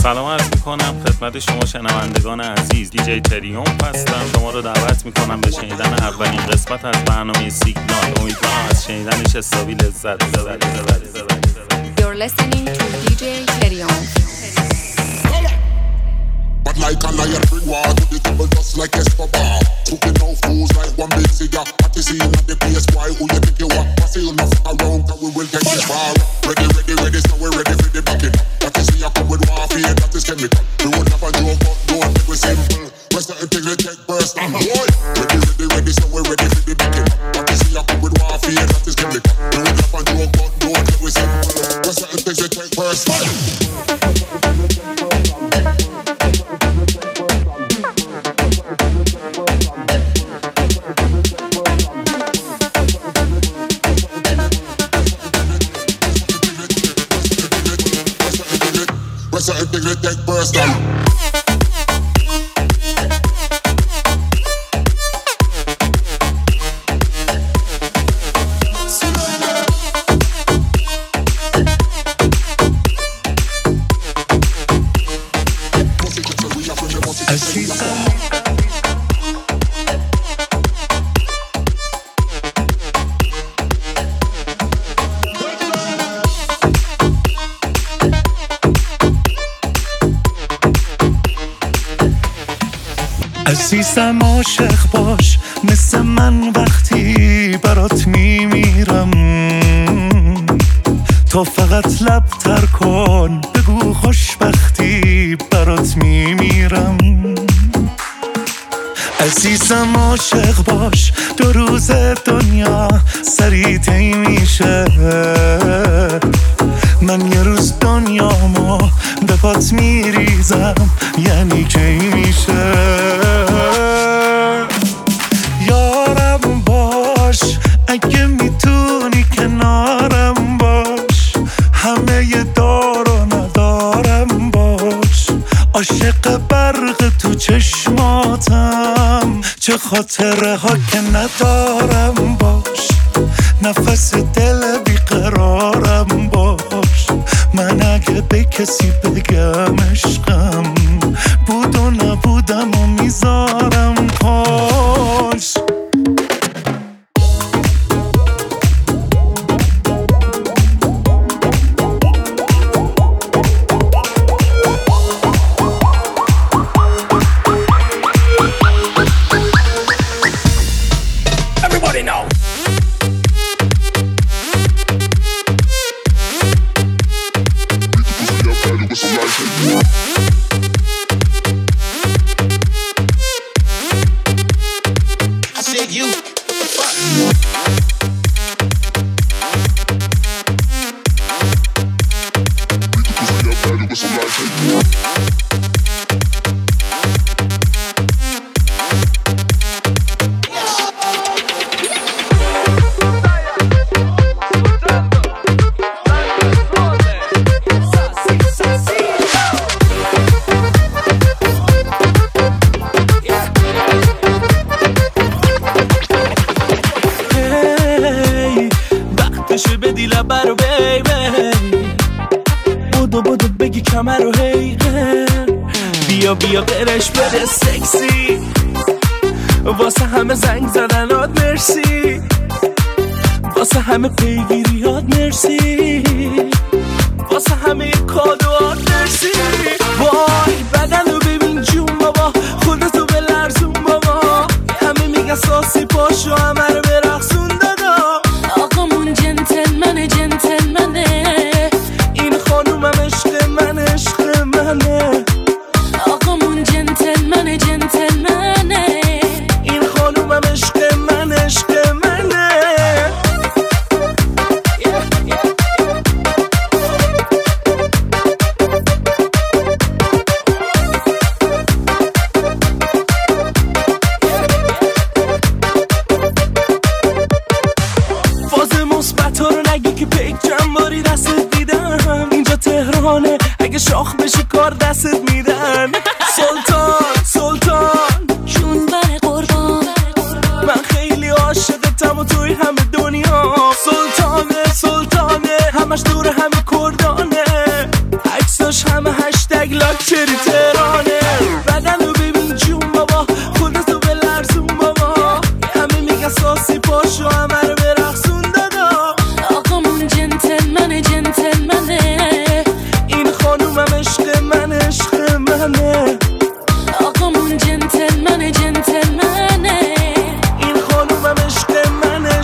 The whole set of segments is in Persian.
سلام عرض میکنم خدمت شما شنوندگان عزیز. دیجی تریومف هستم. شما رو دعوت میکنم به شنیدن اولین قسمت از برنامه سیگنال. امیدوارم از شنیدنش حسابی لذت ببرید. You're listening to DJ Teriyomf. But like a lion bring war to the table just like Escobar. Cooking no fools like one big cigar. What you see at the place, why who you think you are? Pass you enough around that we will take this far. Ready, so we're ready for the backing. What you see I come with warfare, that is chemical. We would never joke, but don't make it simple. Where's the integrity take personal? Boy, ready, so we're ready for the backing. What you see I come with warfare, that is chemical. We would never joke, but don't make it simple. Where's the integrity take personal? Take personal. عزیزم عاشق باش مثل من وقتی برات میمیرم. تو فقط لب تر کن بگو خوشبختی برات میمیرم. عزیزم عاشق باش 2 روز دنیا سریع طی میشه. من یه روز دنیامو به پات میریزم یعنی کی میشه. یارم باش اگه میتونی کنارم باش. همه ی دار و ندارم باش. عاشق برق تو چشماتم چه خاطره ها که ندارم باش. نفس دل بیقرارم باش. من اگه به کسی بگم عشقم بود و نبودم و میذارم کاش. Everybody know. I said you. بدی لبر و بیبی بودو بگی کمر و هیقه. بیا قرش بده سکسی. واسه همه زنگ زدنات مرسی. واسه همه پیگیریات مرسی. واسه همه کادوات مرسی. وای بدن رو ببین جون بابا. خودتو به لرزون بابا. همه میگن ساسی پاشو همه رو برقصون دادا. آقامون جنتلمنه این خانومم عشق منه. آقامون جنتلمنه این خانومم عشق منه. اگه شاخ بشی کار دستت میدن. سلطان جون بر قربان. من خیلی عاشقتم و توی همه دنیا. سلطانه همش دور همه کردانه. عکساش همه هشتگ لاک شری تهرانه بدن رو ببین جون بابا خودتو بلرزون بابا همه میگه ساسی پاشو همه رو برقصون دادا آقامون جنتلمنه این خانومم عشق منه آقامون جنتلمنه این خانومم عشق منه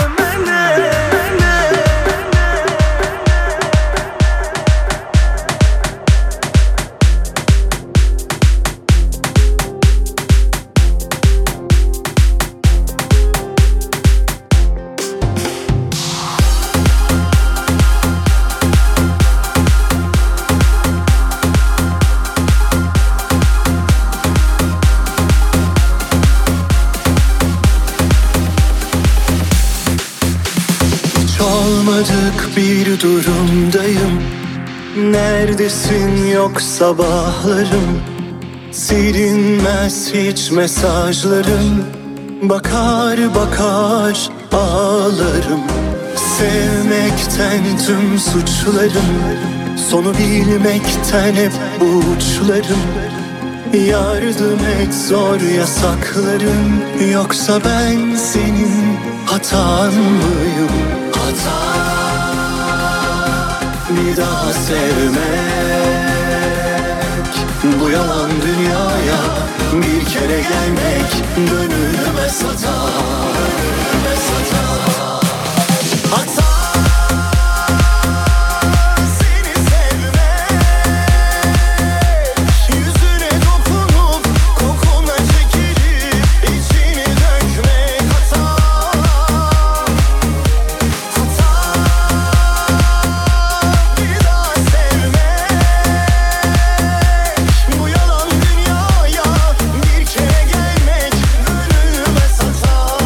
Çalmadık bir durumdayım. Neredesin yok sabahlarım. Silinmez hiç mesajlarım. Bakar ağlarım. Sevmekten tüm suçlarım. Sonu bilmekten hep uçlarım. Yardım et zor yasaklarım. Yoksa ben senin hatan mıyım? Bir daha sevmek, bu yalan dünyaya bir kere gelmek, gönlüme satar. Hata seni sevmek, yüzüne dokunup kokuna çekilip içini dökmek. Hata bir daha sevmek, bu yalan dünyaya bir kere gelmek, gönlüme satar.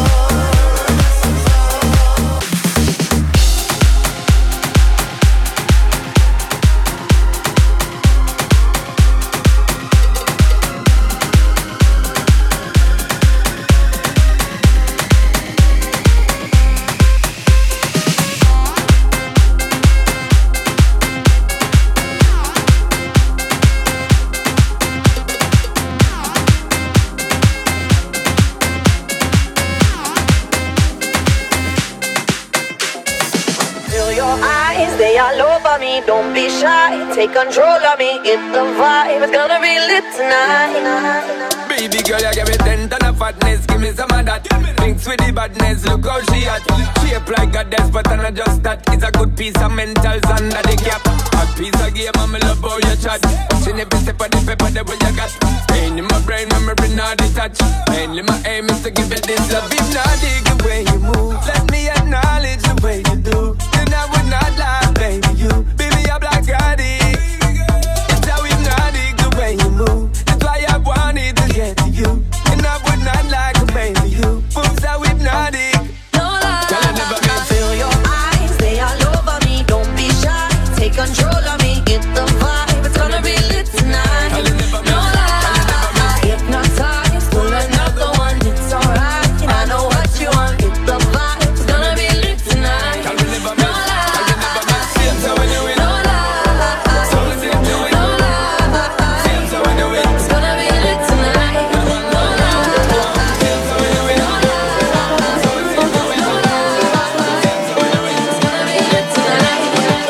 Feel your eyes, they all over me. Don't be shy, take control of me. Get the vibe, it's gonna be lit tonight. Baby girl, you give me 10 ton of fatness. Give me some of that. Mix with the badness, look how she at. Shape like a death, but not just that. It's a good piece of mentals under the cap. A piece of game, I'm love how you chat. She never step on the paper, the way you got. Pain in my brain, memory not detached. Mainly my aim is to give you this love. If not, dig the way you move. Let me acknowledge the way you do. Then I would not lie, baby, you. Baby, I'm like Gotti. It's how hypnotic the way you move. That's why I wanted to get to you. And I would not like to baby you. Boom, so hypnotic. No lie. Tell her never miss. Feel your eyes, they all over me. Don't be shy, take control of me. Get the vibe, it's gonna be lit tonight. Tell her never miss. No lie. Hypnotize, pull another one. It's alright. I know what you want. Get the vibe, it's gonna be lit tonight. Tell her never No miss. lie. Tell her never miss. Same so when you win. No lie. So the same do it. No lie. Same so when you win. It's gonna be lit tonight. No lie. Same so when you win. So the same do it. Same so when you win. It's gonna be lit tonight.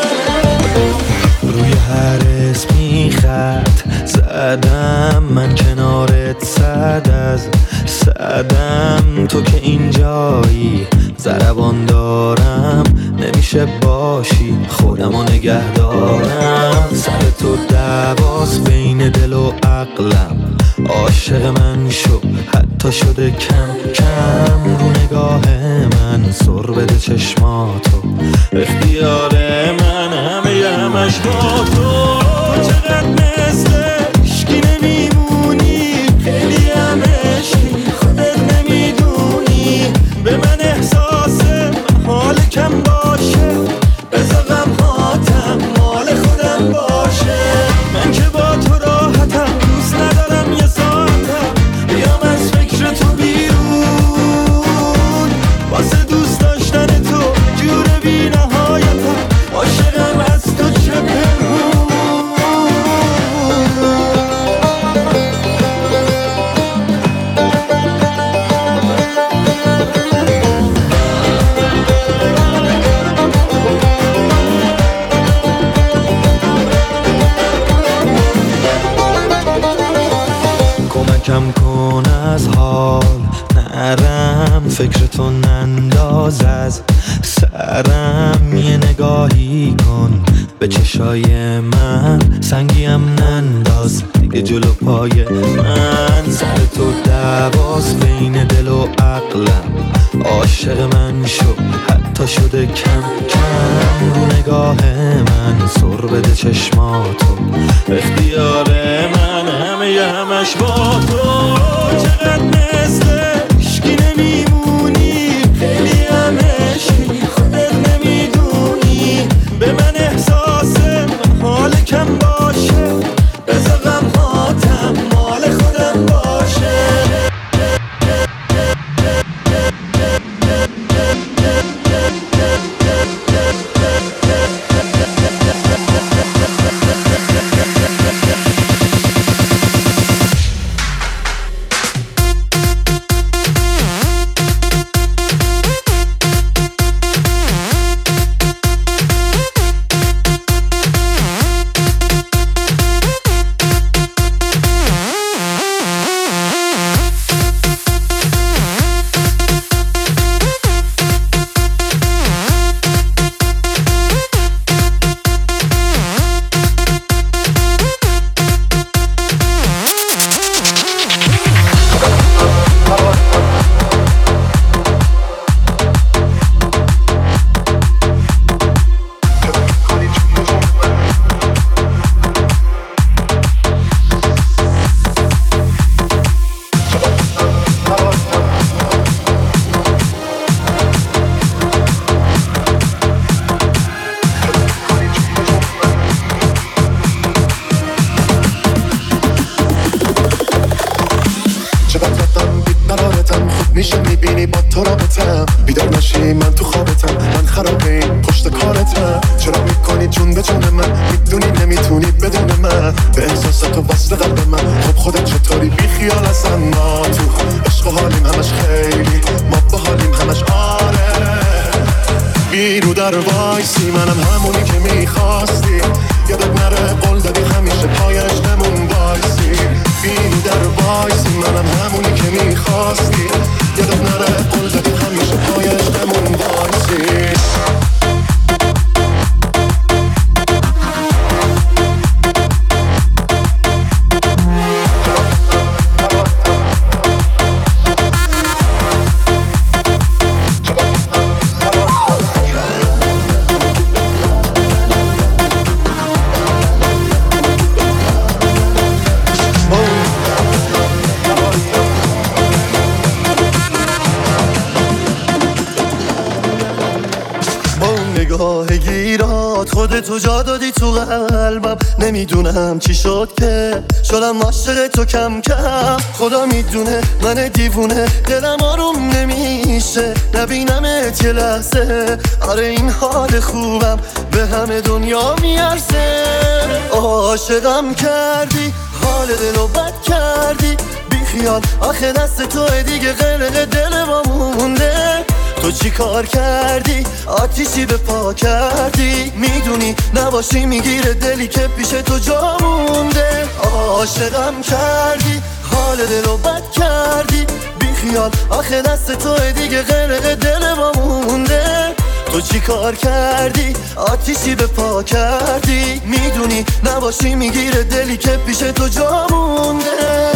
روی هر اسمی خط زدم من کنارت صد از صدم تو که اینجایی ضربان دارم نمیشه باشی خودمو نگه دارم سر تو دعواس بین دل و عقلم عاشق من شو حتی شده کم کم رو نگاه من سر بده چشماتو اختیار من همه همش با تو چقدر مثل عشقی نمیمونی خیلی هم عشقی خودت نمیدونی به من احساس محال کم باشه بذار غمهاتم مال خودم باشه من که با تو راحتم دوست ندارم یه ساعتم بیام از فکر تو بیرون واسه دوست داشتن تو جور بی نهایتم عاشقم از تو چه پنهون فکر تو ننداز از سرم، یه نگاهی کن به چشای من، سنگیم ننداز دیگه جلو پای من. سر تو دعواست بین دل و عقلم، عاشق من شو حتی شده کم کم. رو نگاه من سر بده چشماتو، اختیار من همش با تو. چقدر مثل عشقی نمیمونی، خیلی هم عشقی خودت نمیدونی. به من احساس حال کم باشه، بذار غمهاتم مال خودم باشه. خودتو جا دادی تو قلبم، نمیدونم چی شد که شدم عاشق تو کم کم. خدا میدونه من دیوونه، دلم آروم نمیشه نبینمت یه لحظه. آره این حال خوبم به همه دنیا میارزه. عاشقم کردی، حال دلو بد کردی، بی خیال آخه دست توه دیگه، غرق دل ما مونده. تو چی کار کردی؟ آتیشی به پا کردی، میدونی نباشی میگیره دلی که پیش تو جا مونده. عاشقم کردی، حال دلو بد کردی، بی خیال آخه دست توه دیگه، غرق دل ما مونده. تو چی کار کردی؟ آتیشی به پا کردی، میدونی نباشی میگیره دلی که پیش تو جا مونده.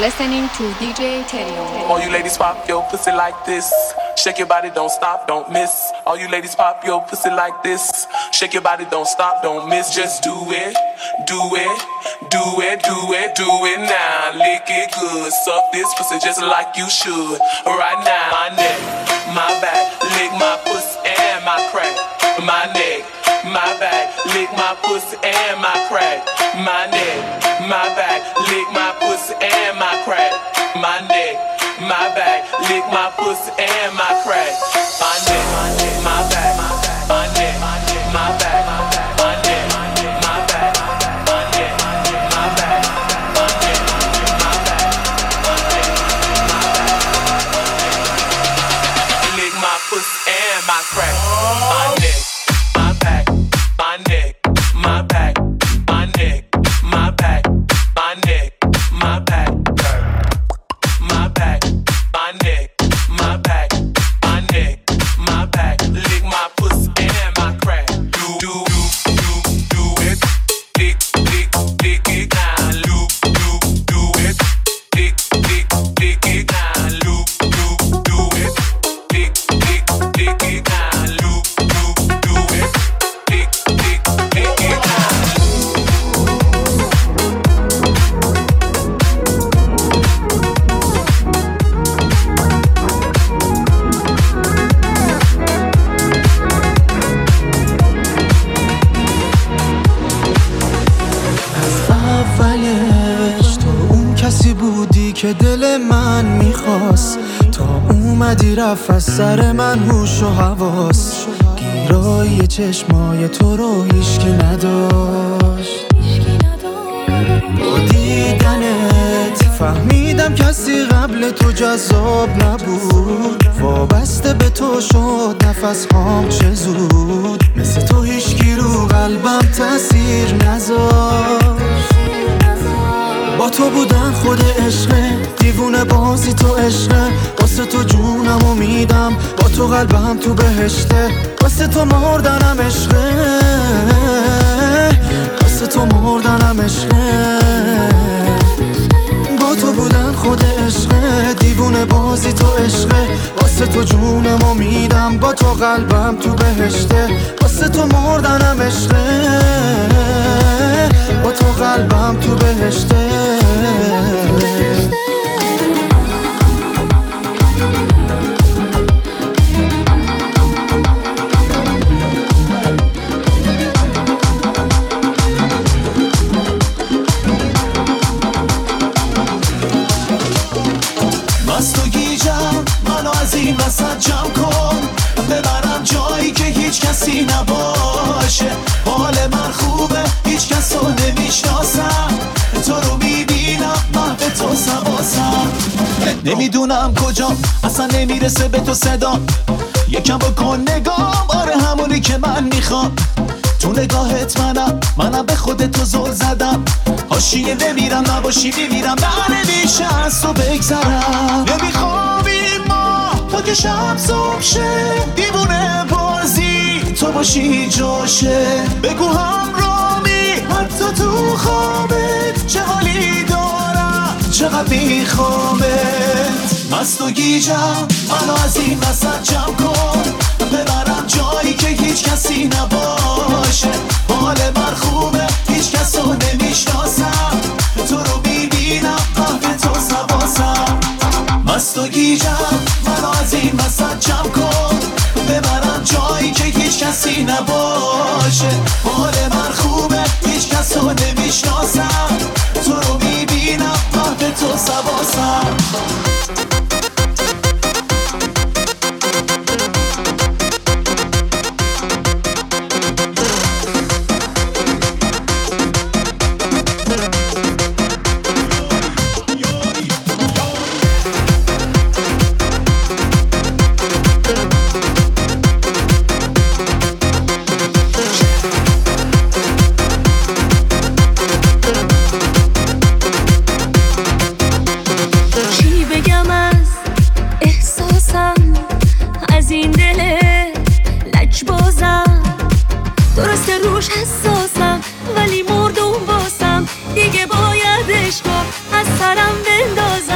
listening to DJ Terion. All you ladies pop your pussy like this. Shake your body, don't stop, don't miss. All you ladies pop your pussy like this. Shake your body, don't stop, don't miss. Just do it, do it, do it, do it, do it now. Lick it good, suck this pussy just like you should. Right now, my neck, my back, lick my pussy and my crack. My neck, my back, lick my pussy and my crack. My neck, my back, lick my pussy and my crack. My neck, my back, lick my pussy and my crack. My neck, my back, my neck, my back, my neck, my back, my neck, my back, my neck, my back, my neck, my back. Lick my pussy and my crack. My neck, my back, my neck, my back, my neck, my back, my neck, my back. My back, my neck, my back, my neck, my back. Lick my pussy and my crack. Do it. Lick it now. Do it. Lick it now. Do it. Lick it now. Do it. Lick it now. اولش تو اون کسی بودی که دل من میخواست، تا اومدی رفت از سر من هوش و حواس. گیرای چشمای تو رو هیچکی نداشت. با دیدنت فهمیدم کسی قبل تو جذاب نبود. وابسته به تو شد نفس هام چه زود. مثل تو هیچکی رو قلبم تأثیر نذاشت. با تو بودن خود عشقه، دیوونه بازی تو عشقه. واسه تو جونمو میدم، با تو قلبم تو بهشته. واسه تو مردنم عشقه، واسه تو مردنم عشقه. با تو بودن خود عشقه، دیوونه بازی تو عشقه. واسه تو جونمو میدم، با تو قلبم تو بهشته. واسه تو مردنم عشقه، با تو قلبم تو بهشته. مست و گیجم، منو از این وسط جمع کن. ببرم جایی که هیچ کسی نباشه. حال من خوبه، هیچ کس رو نمیشناسم. تو رو میبینم، محو تو سواسم. نمیدونم کجا، اصلا نمیرسه به تو صدا. یکم بکن نگام، آره همونی که من میخوام. تو نگاهت منم به خودت تو زل زدم. حاشیه نمیرم، نباشی میمیرم. نمیشه از تو بگذرم. نمیخوابیم ما تا که شب صبح شه. دیوونه بازی تو باشی جاشه. بگو همرامی حتی تو خوابت. چه حالی دارم، چقدر میخوامت. مست و گیجم، منو از این وسط جمع کن. ببرم جایی که هیچ کسی نباشه. حال من خوبه، هیچ کس رو نمیشناسم. تو رو میبینم، محو تو سواسم. مست و گیجم، منو از این وسط جمع کن. ببرم جایی که هیچ کسی نباشه. حال من خوبه، هیچ کس رو نمیشناسم. تو رو میبینم، محو تو سواسم. حساسم ولی مردم واسم دیگه باید عشقا از سرم بندازم.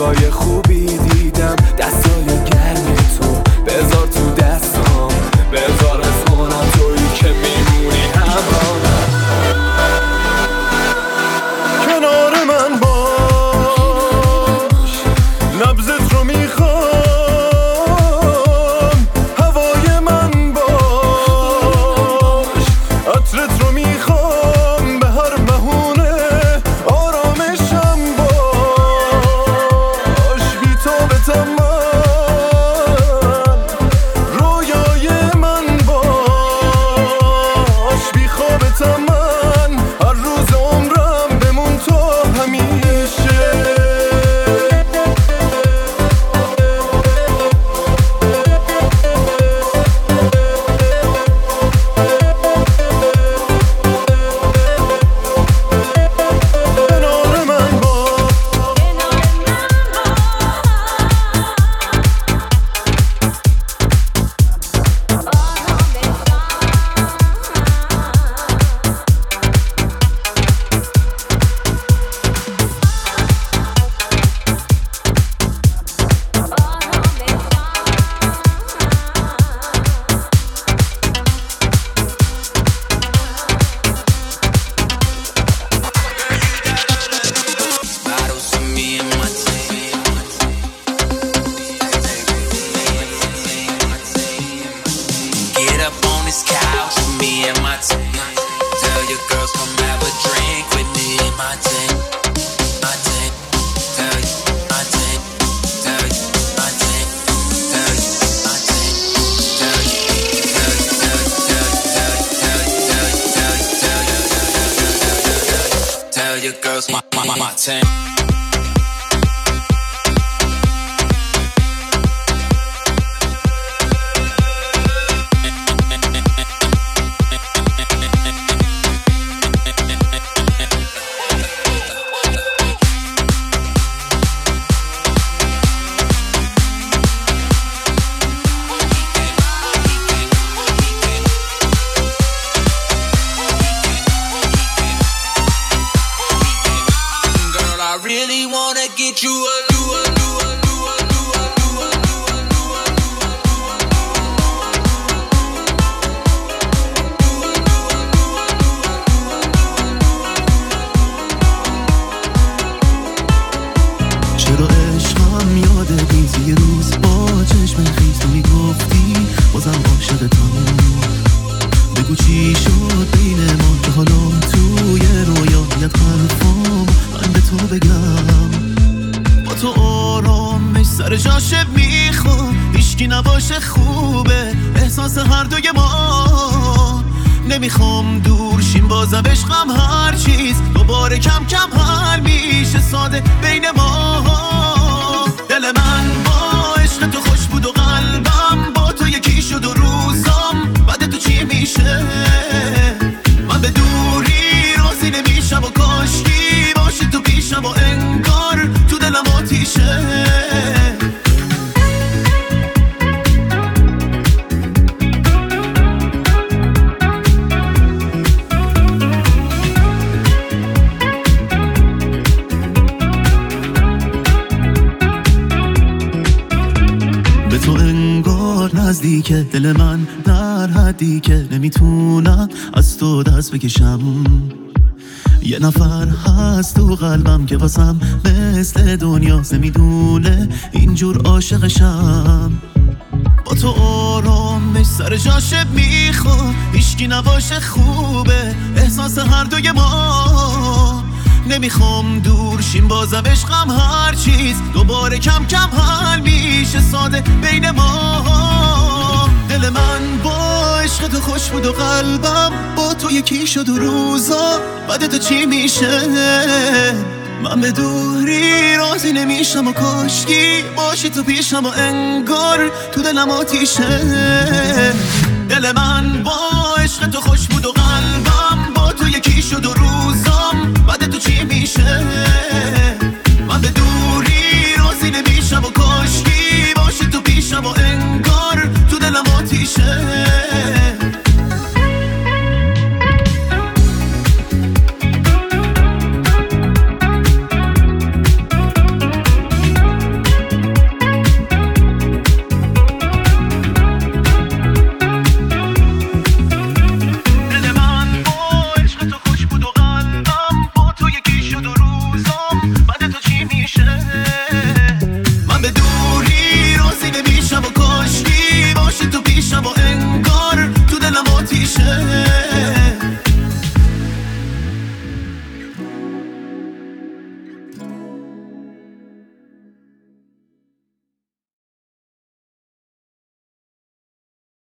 چیزای خوبی دیدم، دستای گرم تو بذار تو دستام، بذار از کنم تویی که میمونی همراهم. کنار من باش، نبضت رو میخوام، هوای من باش، عطرت رو میخوام، به هر بهونه آرامشم باش، بی تو به من رویای من باش، بی خوابت من هر روز عمرم بمون تو همیشه. کنار من باش. Bottles for me and my team. Get up on this couch with me and my team. Tell your girls come have a drink with me and my team. My team. Tell you, my team. Tell you, my team. Tell you, my team. Tell you, tell you, tell you, tell you, tell you, tell you, tell you, tell you, tell your girls my team. Girl, I really wanna get you a چرا عشقم یاد بیزی یه روز با چشم خیز تو میگفتی بازم عاشقتم. بگو چی شد بین ما که حالا توی رویایت حرفام من به تو بگم. با تو آرامش سر جاشه میخوام، هیچکی نباشه خوبه احساس هر دوی ما. نمیخوام دور شیم بازم عشقم هر چیز دوباره کم کم حل میشه ساده بین ما. دل من با عشق تو خوش بود و قلبم با تو یکی شد و روزام بعد تو چی میشه. من به دوری راضی نمیشم و کاشکی باشی تو پیشم و انگار تو دلم آتیشه. به تو انگار نزدیکه دل من در حدی که نمیتونم از تو دست بکشم. یه نفر هست تو قلبم که واسم مثل دنیا نمیدونه اینجور عاشقشم. با تو آرامش سر جاشه میخوام، هیچکی نباشه خوبه احساس هر دوی ما. نمیخوام دور شیم بازم عشقم هر چیز دوباره کم کم حل میشه ساده بین ما. دل من با عشق تو خوش بود و قلبم با تو یکی شد و روزا بعد تو چی میشه. من به دوری راضی نمیشم و کاشکی باشی تو پیشم و انگار تو دلم آتیشه. دل من با عشق تو خوش بود و قلبم با تو یکی شد و روزام بعد تو چی میشه. من به دوری